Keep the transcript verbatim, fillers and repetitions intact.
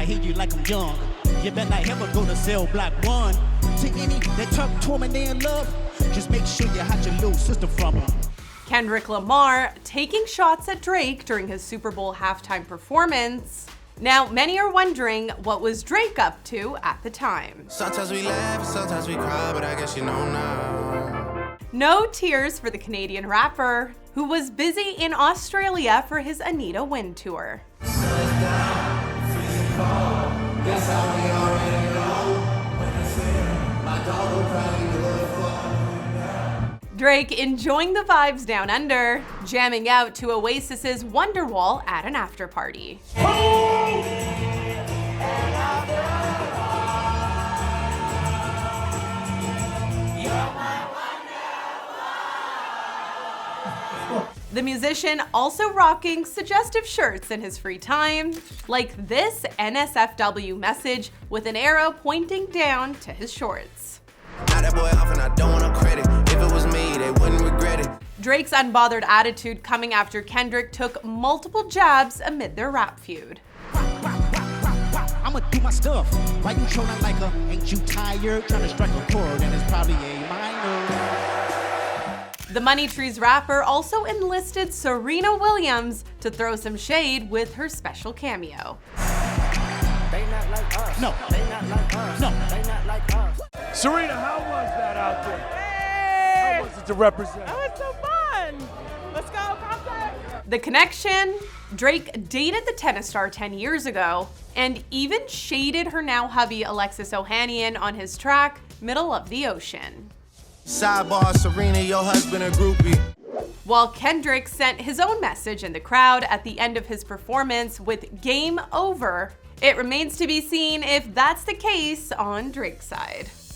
hate you like I'm young. You better not ever go to cell block one. To any that talk to him and they in love, just make sure you hide your little sister from him. Kendrick Lamar taking shots at Drake during his Super Bowl halftime performance. Now, many are wondering what was Drake up to at the time. Sometimes we laugh, sometimes we cry, but I guess you know now. No tears for the Canadian rapper, who was busy in Australia for his Anita Win tour. Drake enjoying the vibes down under, jamming out to Oasis's Wonderwall at an after party. The musician also rocking suggestive shirts in his free time, like this N S F W message with an arrow pointing down to his shorts. Now that boy off and I don't want no credit. If it was me, they wouldn't regret it. Drake's unbothered attitude coming after Kendrick took multiple jabs amid their rap feud. I'ma do my stuff. Why you trolling like a, ain't you tired? Trying to strike a chord and it's probably a minor. The Money Trees rapper also enlisted Serena Williams to throw some shade with her special cameo. They not like us. No. They not like us. No. They not like us. Serena, how was that out there? Hey! How was it to represent? That was so fun. Let's go, Compton. The connection? Drake dated the tennis star ten years ago and even shaded her now hubby Alexis Ohanian on his track, Middle of the Ocean. Sidebar, Serena, your husband a groupie. While Kendrick sent his own message in the crowd at the end of his performance with "Game Over," it remains to be seen if that's the case on Drake's side.